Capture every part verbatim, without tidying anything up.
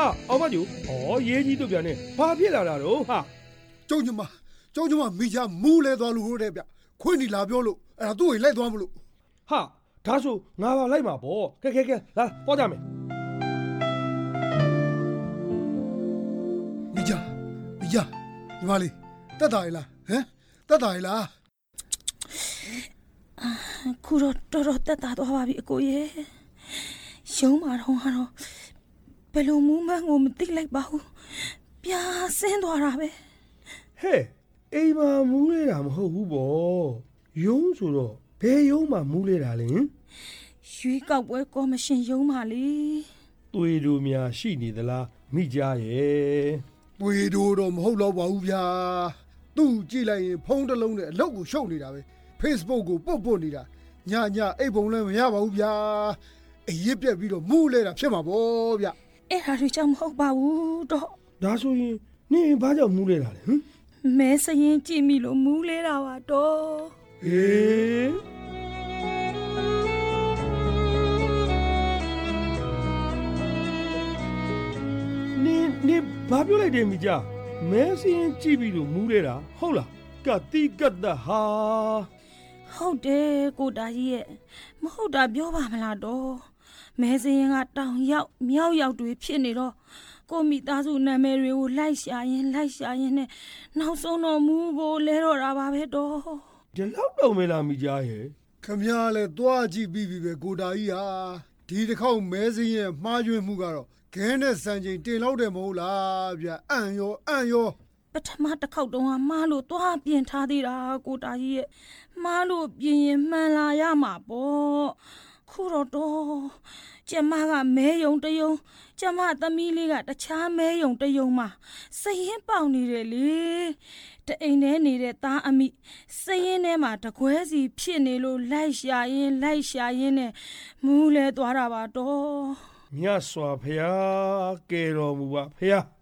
哈，အောင်မကျူဩရေးကြီးတို့ပြန်နေဘာဖြစ်လာတာတော့ဟာကျုံညီမကျုံညီမမိချာမူးလဲသွားလို့ဟုတ်တယ်ဗျခွင့်ဒီလာပြောလို့အဲ့ဒါသူ့ကိုလိုက်သွားမလို့ဟာဒါဆိုငါပါလိုက်မှာပေါ့ကဲကဲကဲလာပေါ်ကြမယ်မိချာမိချာညီမလေးတက်တာရလားဟမ်တက်တာရလားခုတော့တော်တော်တက်တာသွားပါပြီအကိုရဲ့ရုံးမှာတော့ကတော့ဘယ်လိုမှမငိုမသိလိုက်ပါဘူးပြားဆင်းသွားတာပဲဟဲ့အိမ်မှာမူးလေတာမဟုတ်ဘူးပေါ့ရုံးဆိုတော့ဘယ်ရုံးမှာမူးလေတာလဲရွေးကောက်ပွဲကော်မရှင်ရုံးမှာလေသွေးတို့များရှိနေသလားမိကြားရဲ့သွေးတို့တော့မဟုတ်တော့ပါဘူးဗျာသူ့ကြည့်လိုက်ရင်ဖုန်းတစ်လုံးနဲ့အလုပ်ကိုရှုပ်နေတာပဲ Facebook ကိုပုတ်ပုတ်နေတာညညအိတ်ပုံလည်းမရပါဘူးဗျာအရစ်ပြက်ပြီးတော့မူးလဲတာဖြစ်မှာပေါ့ဗျအဲ့ဒါတွေကြောင့်မဟုတ်ပါဘူးတော့ဒါဆိုရင်နင်ဘာကြောင့်မူးလဲတာလဲဟမ်မဲစရင်ကြည့်မိလို့မူးလဲတာပါတော့ဟေးနင်နင်ဘာပြောလိုက်တယ်မိကြားမဲစရင်ကြည့်ပြီးလို့မူးလဲတာဟုတ်လားကတိကတ်တာဟာဟုတ်တယ်ကိုတာကြီးရဲ့မဟုတ်တာပြောပါမလားတော့မဲစရင်ကတောင်ရောက်မြောက်ရောက်တွေဖြစ်နေတော့ကိုမိသားစုနာမည်တွေကိုလိုက်ရှာရင်လိုက်ရှာရင်နဲ့နောက်ဆုံးတော့မူးဖို့လဲတော့တာပါပဲတော့ဒီလောက်တော့မလားမိကြားရဲ့ခမရလဲသွားကြည့်ပြီးပြီပဲကိုတာကြီးဟာဒီတစ်ခေါက်မဲစင်းရဲ့မှားယွင်းမှုကတော့ခဲနဲ့စံချိန်တင်လောက်တယ်မဟုတ်လားဗျအံ့ရောအံ့ရောပထမတစ်ခေါက်တုန်းကမားလို့သွားပြင်ထားသေးတာကိုတာကြီးရဲ့မားလို့ပြင်ရင်မှန်လာရမှာပေါ့ခုတော့တော့ကျမကမဲယုံတယုံကျမသမီးလေးကတခြားမဲယုံတယုံမှာစရင်ပေါက်နေတယ်လေတအိမ်ထဲနေတဲ့သားအမိစရင်ထဲမှာတကွဲစီဖြစ်နေလို့လိုက်ရှာရင်လိုက်ရှာရင်နဲ့မူးလဲသွားတာပါတော့မြတ်စွာဘုရားကယ်တော်မူပါဘုရား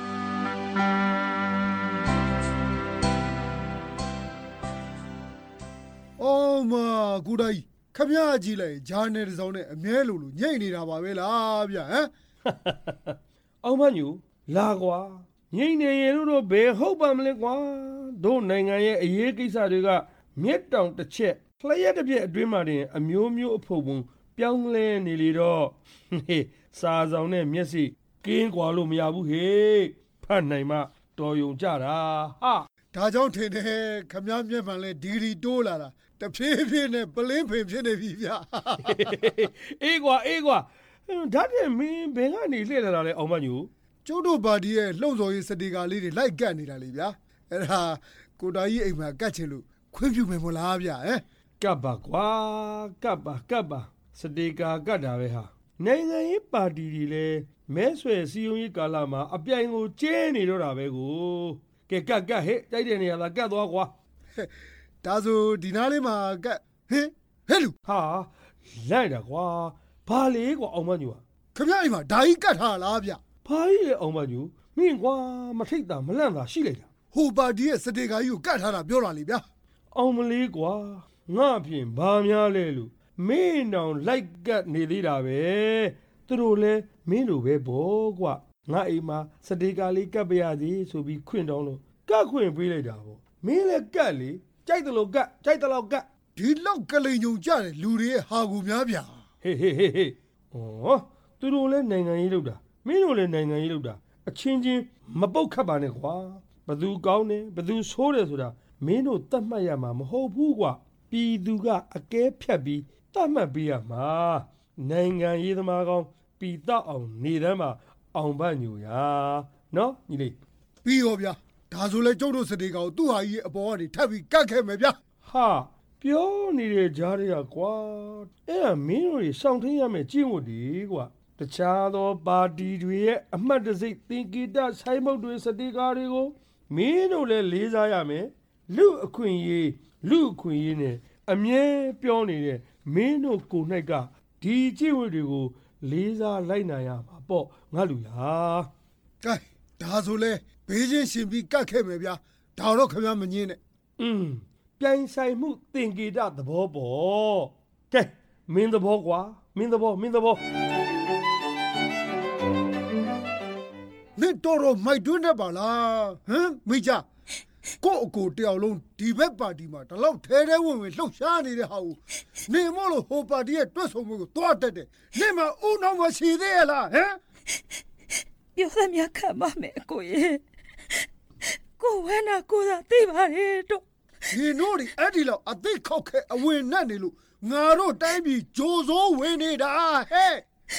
အော်မကူတိုင်ခမရကြည့်လိုက်ဂျာနယ်တစ်စောင်းနဲ့အမြဲလိုလိုညိတ်နေတာပါပဲလားဗျဟမ်အောင်မညူလာကွာညိတ်နေရင်တို့ဘယ်ဟုတ်ပါမလဲကွာတို့နိုင်ငံရဲ့အရေးကိစ္စတွေကမြက်တောင်တစ်ချက်ဖလျက်တစ်ပြက်အတွင်းမှာတင်အမျိုးမျိုးအဖို့ပုံပြောင်းလဲနေလေတော့ဟေးစာဆောင်နဲ့မျက်စိကင်းကွာလို့မရဘူးဟေးဖတ်နိုင်မှတော်ယုံကြတာဟာဒါကြောင့်ထင်တယ်ခမရမျက်မှန်လဲဒီဒီတိုးလာတာတဖြည်းဖြည်းနဲ့ပလင်းဖင်ဖြစ်နေပြီဗျအေးကွာအေးကွာဓာတ်တယ်မင်းဘယ်ကနေလှည့်လာတာလဲအောင်မညူကျုပ်တို့ပါတီရဲ့လှုံ့ဆော်ရေးစတေကာလေးတွေလိုက်ကတ်နေတာလေဗျာအဲ့ဒါကိုတာကြီးအိမ်မှာကတ်ချင်လို့ခွင့်ပြုမယ်မို့လားဗျဟမ်ကတ်ပါကွာကတ်ပါကတ်ပါစတေကာကတ်တာပဲဟာနိုင်ငံရေးပါတီတွေလည်းမဲဆွယ်စည်းရုံးရေးကာလမှာအပြိုင်ကိုကျဲနေတော့တာပဲကိုကဲကတ်ကတ်ဟဲ့တိုက်တဲ့နေရာသာကတ်သွားကွာဒါဆိုဒီနားလေးမှာကတ်ဟင်ဟဲ့လူဟာလိုက်တာကွာဘာလေကွာအောင်မညူခမရအိမ်မှာဓာကြီးကတ်ထားလားဗျဘာကြီးလေအောင်မညူမင်းကွာမထိတ်တာမလန့်တာရှိလိုက်တာဟိုပါတီရဲ့စတေကာကြီးကိုကတ်ထားတာပြောတာလေဗျအောင်မလေးကွာငါဖြင့်ဘာများလဲလို့မင်းတောင်လိုက်ကတ်နေသေးတာပဲသူတို့လဲမင်းတို့ပဲဘောကွာငါအိမ်မှာစတေကာလေးကတ်ပြရစီဆိုပြီးခွင့်တောင်းလို့ကတ်ခွင့်ပေးလိုက်တာပေါ့မင်းလဲကတ်လေကြိုက်တယ်လို့ကတ်ကြိုက်တယ်လို့ကတ်ဒီလောက်ကလိန်ညုံကြတယ်လူတွေရဲ့ဟာကူများဗျာဟေးဟေးဟေးဟေးဩသူတို့လဲနိုင်ငံရေးလုပ်တာမင်းတို့လဲနိုင်ငံရေးလုပ်တာအချင်းချင်းမပုတ်ခတ်ပါနဲ့ကွာဘသူကောင်းတယ်ဘသူဆိုးတယ်ဆိုတာမင်းတို့တတ်မှတ်ရမှာမဟုတ်ဘူးကွာပြည်သူကအကဲဖြတ်ပြီးတတ်မှတ်ပေးရမှာနိုင်ငံရေးသမားကောင်းပြည်တော့အောင်နေတမ်းမှာအောင်ပညူရာနော်ညီလေးပြီးရောဗျာဒါဆိုလဲကျုပ်တို့စတေကာကိုသူ့ဟာကြီးအပေါ်ကနေထပ်ပြီးကတ်ခဲ့မယ်ဗျာဟာပြောနေတဲ့ကြားရကွာအဲ့ဒါမင်းတို့တွေစောင့်ထင်းရမယ်ကျင့်ဝတ်တွေကွာတခြားသောပါတီတွေရဲ့အမှတ်တစိတ်သင်္ကေတဆိုင်မုတ်တွေစတေကာတွေကိုမင်းတို့လည်းလေးစားရမယ်လူအခွင့်အရေးလူအခွင့်အရေးနဲ့အမြဲပြောနေတဲ့မင်းတို့ကိုယ်၌ကဒီကျင့်ဝတ်တွေကိုလေးစားလိုက်နိုင်ရမှာပေါ့ငါလူလားကဲဒါဆိုလဲဘေးချင်းရှင်ပြီးကတ်ခဲ့မယ်ဗျာဒါတော့ခင်ဗျားမငင်းနဲ့อืมပြိုင်ဆိုင်မှုသင်္ကေတသဘောပေါ့ကဲမင်းသဘောကွာမင်းသဘောမင်းသဘောင်းတော်တော်မိုက်တွင်းတတ်ပါလားဟမ်မိကြကို့အကိုတယောက်လုံးဒီဘက်ပါတီမှာတလောက်ထဲထဲဝင်ဝင်လှုပ်ရှားနေတဲ့ဟာကိုနေမို့လို့ဟိုပါတီရဲ့တွက်ဆုံမှုကိုတွားတက်တယ်နေမှာဦးနှောင်းမရှိသေးရလားဟမ်ပြောသမျှခံပါမယ်အကိုရဲ့ကိုဝမ်းနာကိုသာသိပါရဲ့တော့ဒီနို့ဒီအဲ့ဒီလောက်အသိခောက်ခဲအဝင်နဲ့နေလို့ငါတို့တိုင်းပြည်ဂျိုးစိုးဝင်နေတာဟဲ့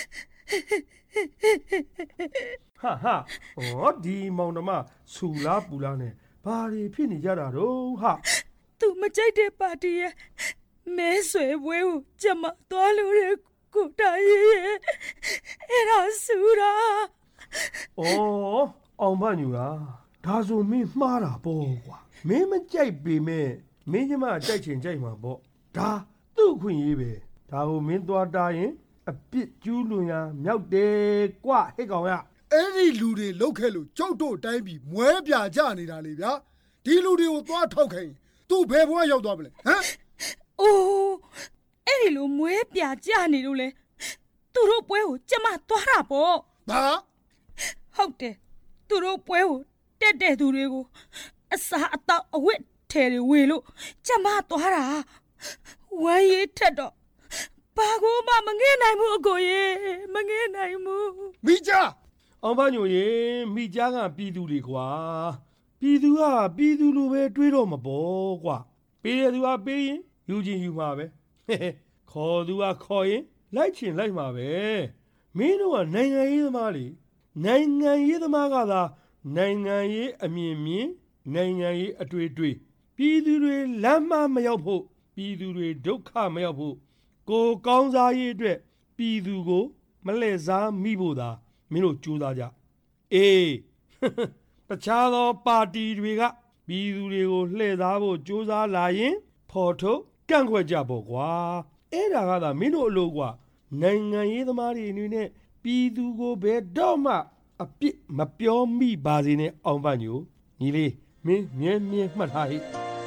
ဟာဟာဩဒီမောင်နှမဆူလားပူလားနဲ့ဘာတွေဖြစ်နေကြတာတော့ဟာသူမကြိုက်တဲ့ပါတီရဲ့မဲဆွဲပွဲကိုကျမသွားလို့ရကိုတာရဲ့အဲ့ဒါဆူတာဩအောင်မညူလားဒါဆိုမင်းမှားတာပေါ့ကွာမင်းမကြိုက်ပေမဲ့မင်းကျမကြိုက်ချင်ကြိုက်မှာပေါ့ဒါသူ့ခွင့်ရေးပဲဒါကိုမင်းသွားတားရင်အပြစ်ကျူးလွန်ရာမြောက်တယ်ကွဟဲ့ကောင်ရအဲ့ဒီလူတွေလောက်ခဲ့လို့ကျုပ်တို့တိုင်းပြည်မွဲပြကြနေတာလေဗျာဒီလူတွေကိုသွားထောက်ခိုင်းသူ့ဘယ်ဘဝရောက်သွားမလဲဟမ်အိုးအဲ့ဒီလိုမွဲပြကြနေလို့လေသူတို့ပွဲကိုကျမသွားတာပေါ့ဘာဟုတ်တယ်သူတို့ပွဲကိုတက်တဲ့သူတွေကိုအစာအသောက်အဝတ်ထဲတွေဝေလို့ကျမသွားတာဝမ်းရည်ထက်တော့ဘာကိုမှမငဲ့နိုင်ဘူးအကိုရေမငဲ့နိုင်ဘူးမိကြအောင်မညိုရေမိကြားကပြည်သူတွေကွာပြည်သူကပြည်သူလိုပဲတွေးတော့မပေါ်ကွာပေးတဲ့သူကပေးရင်ယူချင်းယူမှာပဲခေါ်သူကခေါ်ရင်လိုက်ချင်လိုက်မှာပဲမင်းတို့ကနိုင်ငံရေးသမားလေနိုင်ငံရေးသမားကသာနိုင်ငံရေးအမြင်မြင်နိုင်ငံရေးအတွေ့အတွေ့ပြည်သူတွေလမ်းမမရောက်ဖို့ပြည်သူတွေဒုက္ခမရောက်ဖို့ကိုကောင်းစားရေးအတွက်ပြည်သူကိုမလှည့်စားမိဖို့သာမင်းတို့ကြိုးစားကြအေးတခြားသောပါတီတွေကပြည်သူတွေကိုလှည့်စားဖို့ကြိုးစားလာရင်ဖော်ထုတ်ကန့်ကွက်ကြပေါ့ကွာအဲ့ဒါကသာမင်းတို့အလို့ကွာနိုင်ငံရေးသမားတွေအနေနဲ့ပြည်သူကိုဘယ်တော့မှအပြစ်မပြောမိပါစေနဲ့အောင်ပညိုညီလေးမင်းမြဲမြဲမှတ်ထားဟိ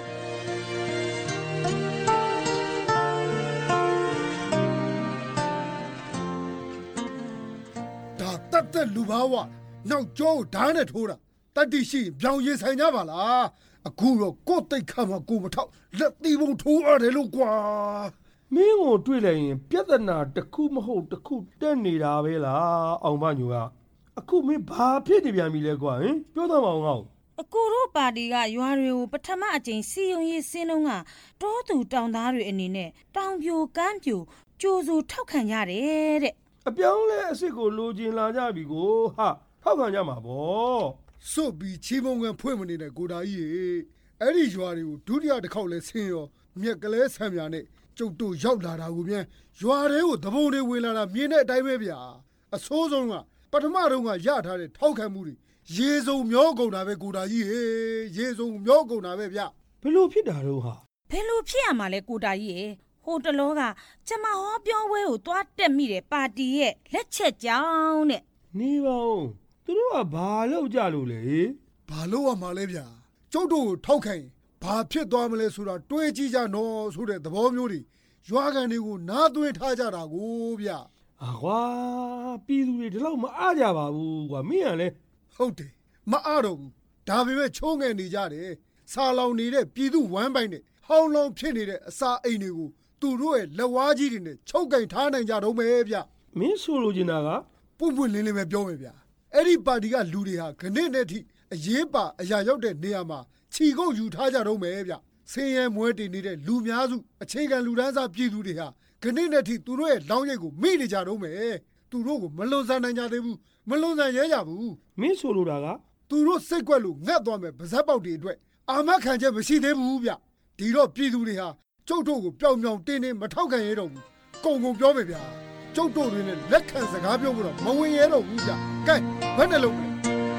ဒါတတ်တဲ့လူဘာဝနောက်ကျောဓာတ်နဲ့ထိုးတာတတ္တိရှိပြောင်းရင်ဆိုင်ကြပါလားအခုတော့ကိုယ်တိတ်ခါမှာကိုမထောက်လက်တီးပုံထိုးရတယ်လို့ကွာမင်းကိုတွေ့လိုက်ရင်ပြဿနာတစ်ခုမဟုတ်တစ်ခုတက်နေတာပဲလားအောင်ပညိုကအခုမင်းဘာဖြစ်နေပြန်ပြီလဲကွာဟင်ပြောတော့မအောင်ငါ့အကိုတို့ပါတီကရွာတွေကိုပထမအကြိမ်စီယုံရေးစင်းလုံးကတောသူတောင်သားတွေအနေနဲ့တောင်ပြိုကမ်းပြိုကြိုးစုထောက်ခံရတယ်တဲ့အပြောင်းလဲအစ်စ်ကိုလိုချင်လာကြပြီကိုဟာထောက်ခံကြမှာပေါ့စွတ်ပြီးချီးမုံကန်ဖွင့်မနေတဲ့ကိုတာကြီးရေအဲ့ဒီရွာတွေကိုဒုတိယတစ်ခေါက်လဲဆင်းရောမြက်ကလေးဆံမြာနဲ့ကျုပ်တို့ရောက်လာတာကိုပြန်ရွာတွေကိုသဘုံတွေဝင်လာတာမြင်တဲ့အတိုင်းပဲဗျာအဆိုးဆုံးကပထမတော့ကရထားတဲ့ထောက်ခံမှုတွေရေစုံမျောကုန်တာပဲကိုတာကြီးဟေးရေစုံမျောကုန်တာပဲဗျဘယ်လိုဖြစ်တာတော့ဟာဘယ်လိုဖြစ်ရမှာလဲကိုတာကြီးရေဟိုတလောကကျမဟောပြောပွဲကိုသွားတက်မိတယ်ပါတီရဲ့လက်ချက်ကြောင်းတဲ့နေပါဦးသူတို့ကဘာလုပ်ကြလို့လဲဘာလုပ်ရမှာလဲဗျာကျုပ်တို့ကိုထောက်ခံရင်ဘာဖြစ်သွားမလဲဆိုတာတွေးကြည့်ကြနော်ဆိုတဲ့သဘောမျိုးတွေရွာကန်တွေကိုနားသွင်းထားကြတာကိုဗျအာကွာပြည်သူတွေဒီလောက်မအားကြပါဘူးကွာမင်းကလည်းဟုတ်တယ်မအားတော့ဘူးဒါပေမဲ့ချိုးငယ်နေကြတယ်စာလောင်နေတဲ့ပြည်သူဝမ်းပိုင်နဲ့ဟောင်းလောင်ဖြစ်နေတဲ့အစာအိမ်တွေကိုသူတို့ရဲ့လက်ဝါးကြီးတွေနဲ့ချုပ်ကင်ထားနိုင်ကြတော့မယ်ဗျမင်းဆိုလိုချင်တာကပွန့်ပွန့်လင်းလင်းပဲပြောမယ်ဗျအဲ့ဒီပါတီကလူတွေဟာခဏနဲ့ထိအရေးပါအရာရောက်တဲ့နေရာမှာခြီကုတ်ယူထားကြတော့မယ်ဗျဆင်းရဲမွဲတည်နေတဲ့လူများစုအခြေခံလူတန်းစားပြည်သူတွေဟာခဏနဲ့ထိသူတို့ရဲ့လောင်းရိပ်ကိုမိနေကြတော့မယ်သူတို့ကိုမလွန်ဆန်နိုင်ကြသေးဘူးမလွန်ဆန်ရဲကြဘူးမင်းဆိုလိုတာကသူတို့စိတ်ကွက်လို့ငတ်သွားမယ်ဗဇက်ပေါက်တွေအတွက်အာမခံချက်မရှိသေးဘူးဗျဒီတော့ပြည်သူတွေဟာကျုပ်တို့ကိုပျောင်ပျောင်တင်းတင်းမထောက်ခံရတော့ဘူးကုံကုံပြောမယ်ဗျာကျုပ်တို့တွေနဲ့လက်ခံစကားပြောဖို့တော့မဝင်ရတော့ဘူးဗျကဲဘယ်နဲ့လုံးလဲ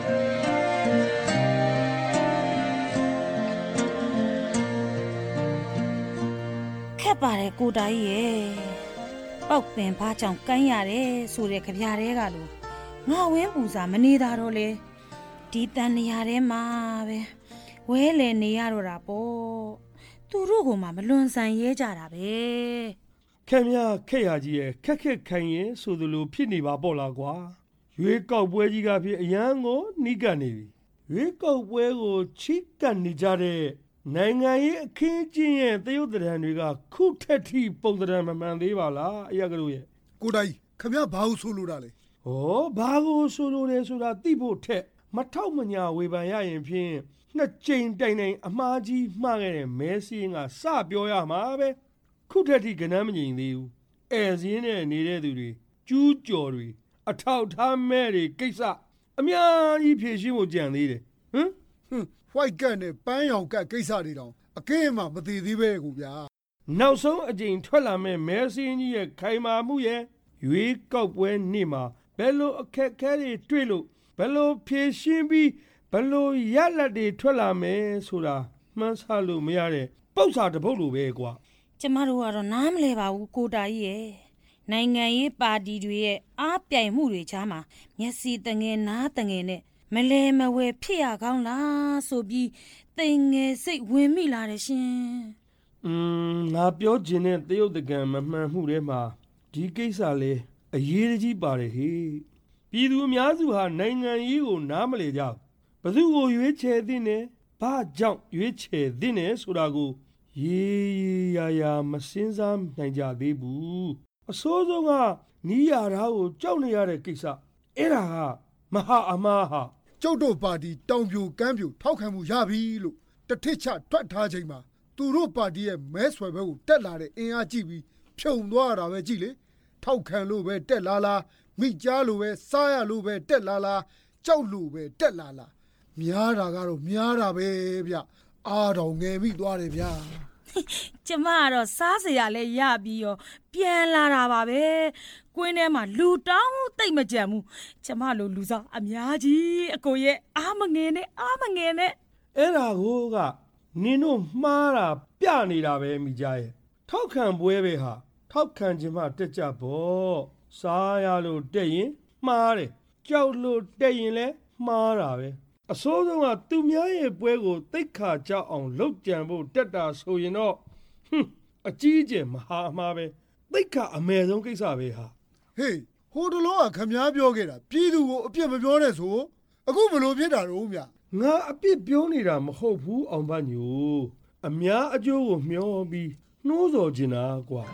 ခက်ပါတယ်ကိုတာကြီးရဲ့ပောက်ပင်ဘာကြောင့်ကမ်းရတယ်ဆိုတဲ့ကြပြားတွေကလို့ငါဝင်းပူစာမနေတာတော့လေဒီတန်နေရာထဲမှာပဲဝဲလေနေရတော့တာပေါ့သူတို့ကမှမလွန်ဆန်ရဲကြတာပဲခင်ဗျာခက်ရကြီးရဲ့ခက်ခက်ခိုင်ရင်ဆိုသလိုဖြစ်နေပါပေါ့လားကွာရွေးကောက်ပွဲကြီးကဖြစ်အရန်ကိုနှိကပ်နေပြီရွေးကောက်ပွဲကိုချီးကပ်နေကြတဲ့နိုင်ငံရေးအခင်းကျင်းရဲ့သရုပ်သဏ္ဍာန်တွေကခုထက်ထိပုံသဏ္ဍာန်မမှန်သေးပါလားအရာကလေးရဲ့ကိုတိုင်ခမရဘာလို့ဆိုလိုတာလဲဩဘာကိုဆိုလိုလဲဆိုတာသိဖို့ထက်မထောက်မညာဝေဖန်ရရင်ဖြင့်နှစ်ကြိမ်တိုင်တိုင်အမှားကြီးမှားခဲ့တဲ့မဲစင်းကစပြောရမှာပဲခုထက်ထိကဏ္ဍမငြိမ်သေးဘူးအဲစင်းနဲ့နေတဲ့သူတွေကျူးကျော်တွေအထောက်ထားမဲ့တွေကိစ္စအများကြီးဖြေရှင်းဖို့ကြံသေးတယ်ဟမ်ဟွန်း white ကတ်နဲ့ပန်းရောင်ကတ်ကိစ္စတွေတောင်အကဲမှမသေးသေးပဲကိုဗျာနောက်ဆုံးအကြိမ်ထွက်လာမဲ့မဲစင်းကြီးရဲ့ခိုင်မာမှုရဲ့ရွေးကောက်ပွဲနေ့မှာဘယ်လိုအခက်အခဲတွေတွေ့လို့ဘယ်လိုဖြေရှင်းပြီးဘယ်လိုရလဒ်တွေထွက်လာမယ်ဆိုတာမှန်းဆလို့မရတဲ့ပုတ်စာတစ်ပုတ်လိုပဲကွာကျမတို့ကတော့နားမလဲပါဘူးကိုတာကြီးရဲ့နိုင်ငံရေးပါတီတွေရဲ့အားပြိုင်မှုတွေကြားမှာမျက်စိတငယ်နားတငယ်နဲ့မလဲမဝဲဖြစ်ရကောင်းလားဆိုပြီးတိမ်ငယ်စိတ်ဝင်မိလာတယ်ရှင်อืมငါပြောချင်တဲ့တရုတ်တကံမမှန်မှုတွေမှာဒီကိစ္စလေအရေးကြီးပါတယ်ဟေ့ပြည်သူအများစုဟာနိုင်ငံရေးကိုနားမလည်ကြဘူးဘယ်သူကိုရွေးချယ်သင့်တယ်ဘာကြောင့်ရွေးချယ်သင့်တယ်ဆိုတာကိုရေးရေးရာရာမစင်းစားနိုင်ကြသေးဘူးအစိုးဆုံးကနီးရာသားကိုကြောက်နေရတဲ့ကိစ္စအဲ့ဒါကမဟာအမားဟာကျုပ်တို့ပါတီတောင်ပြိုကမ်းပြိုထောက်ခံမှုရပြီလို့တထစ်ချထွက်ထားချိန်မှာသူတို့ပါတီရဲ့မဲဆွယ်ဘက်ကိုတက်လာတဲ့အင်အားကြည့်ပြီးဖြုံသွားတာပဲကြည့်လေထောက်ခံလို့ပဲတက်လာလားမိကြားလို့ပဲစားရလို့ပဲတက်လာလားကြောက်လို့ပဲတက်လာလားများတာကတော့များတာပဲဗျအားတော်ငယ်မိသွားတယ်ဗျကျမကတော့စားစရာလဲရပြီးရောပြန်လာတာပါပဲကွင်းထဲမှာလူတောင်းတိတ်မကြံဘူးကျမလိုလူစားအများကြီးအကိုရဲ့အားမငယ်နဲ့အားမငယ်နဲ့အဲ့ဒါကိုကနင်တို့မှားတာပြနေတာပဲမိကြရဲ့ထောက်ခံပွဲပဲဟာထောက်ခံခြင်းမှတက်ကြပေါ့စားရလို့တက်ရင်မှားတယ်ကြောက်လို့တက်ရင်လည်းမှားတာပဲအစိုးဆုံးကသူများရဲ့ပွဲကိုသိက္ခာကျအောင်လုပ်ကြံဖို့တက်တာဆိုရင်တော့ဟွန်းအကြီးအကျယ်မဟာအမှားပဲသိက္ခာအမယ်ဆုံးကိစ္စပဲဟာဟေးဟိုတလောကခမည်းပြောခဲ့တာပြည်သူကိုအပြစ်မပြောနဲ့ဆိုအခုဘလို့ဖြစ်တာတော့မြငါအပြစ်ပြောနေတာမဟုတ်ဘူးအောင်ပညိုအများအကျိုးကိုမျှော်ပြီးနှိုးဆော်ချင်တာကွာ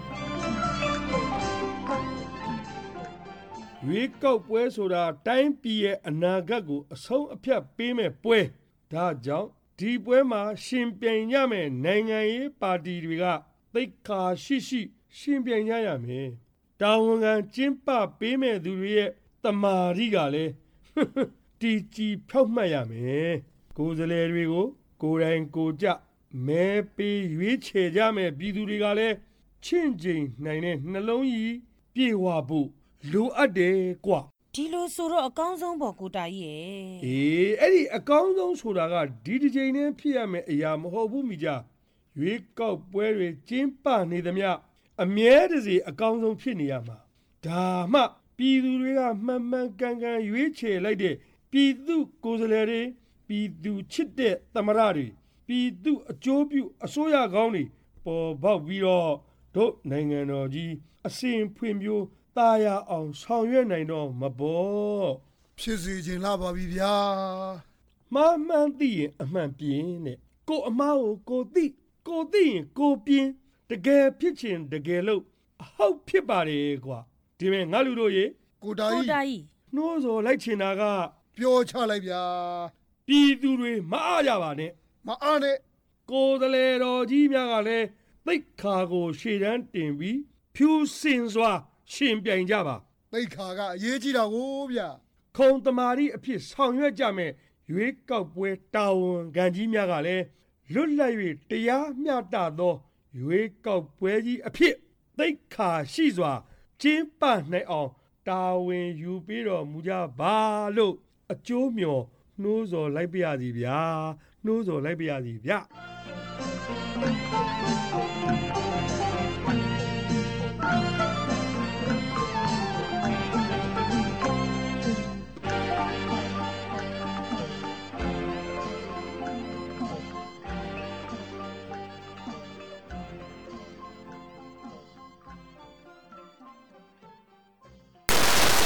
ရွေးကောက်ပွဲဆိုတာတိုင်းပြည်ရဲ့အနာဂတ်ကိုအဆုံးအဖြတ်ပေးမဲ့ပွဲဒါကြောင့်ဒီပွဲမှာရှင်ပြိုင်ရမယ့်နိုင်ငံရေးပါတီတွေကသိက္ခာရှိရှိရှင်ပြိုင်ကြရမယ်တာဝန်ခံကျင်းပပေးမဲ့သူတွေရဲ့တမာရီကလည်းတီကြီးဖြောက်မှတ်ရမယ်ကိုယ်စားလှယ်တွေကိုကိုယ်တိုင်ကိုကြမဲပေးရွေးချယ်ကြမယ်ပြည်သူတွေကလည်းချင့်ချိန်နိုင်တဲ့နှလုံးကြီးပြေဝဖို့လိုအပ်တယ်ကွာဒီလိုဆိုတော့အကောင်းဆုံးပေါ့ကိုတာကြီးရဲ့အေးအဲ့ဒီအကောင်းဆုံးဆိုတာကဒီတစ်ချိန်နဲ့ဖြစ်ရမယ်အရာမဟုတ်ဘူးမိကြရွေးကောက်ပွဲတွေကျင်းပနေသမျှအမြဲတစေအကောင်းဆုံးဖြစ်နေရမှာဒါမှပြည်သူတွေကမှန်မှန်ကန်ကန်ရွေးချယ်လိုက်တဲ့ပြည်သူကိုယ်စားလှယ်တွေပြည်သူချစ်တဲ့သမရတွေပြည်သူအကျိုးပြုအစိုးရကောင်းတွေပေါ်ပေါက်ပြီးတော့တို့နိုင်ငံတော်ကြီးအစဉ်ဖွံ့ဖြိုးတာယာအောင်ဆောင်ရွက်နိုင်တော့မပေါ်ဖြစ်စီခြင်းလာပါပြီဗျာမမှန်သိရင်အမှန်ပြင်းတဲ့ကိုအမားကိုကိုသိကိုသိရင်ကိုပြင်းတကယ်ဖြစ်ချင်တကယ်လို့အဟုတ်ဖြစ်ပါတယ်ကွာဒီမဲ့ငါလူတို့ရေကိုတာကြီးနှိုးစော်လိုက်ချင်တာကပြောချလိုက်ဗျာပြည်သူတွေမအားကြပါနဲ့မအားနဲ့ကိုယ်တလေတော်ကြီးများကလည်းသိက္ခာကိုရှေ့တန်းတင်ပြီးဖြူစင်စွာရှင်ပြိုင်ကြပါသိက္ခာကအရေးကြီးတာကိုဗျာခုံတမာရီအဖြစ်ဆောင်ရွက်ကြမယ်ရွေးကောက်ပွဲတာဝန်ခံကြီးများကလည်းလွတ်လပ်၍တရားမျှတသောရွေးကောက်ပွဲကြီးအဖြစ်သိက္ခာရှိစွာကျင်းပနိုင်အောင်တာဝန်ယူပြီးတော်မူကြပါလို့အကျိုးမျှော်နှိုးဆော်လိုက်ပါရစီဗျာနှိုးဆော်လိုက်ပါရစီဗျာ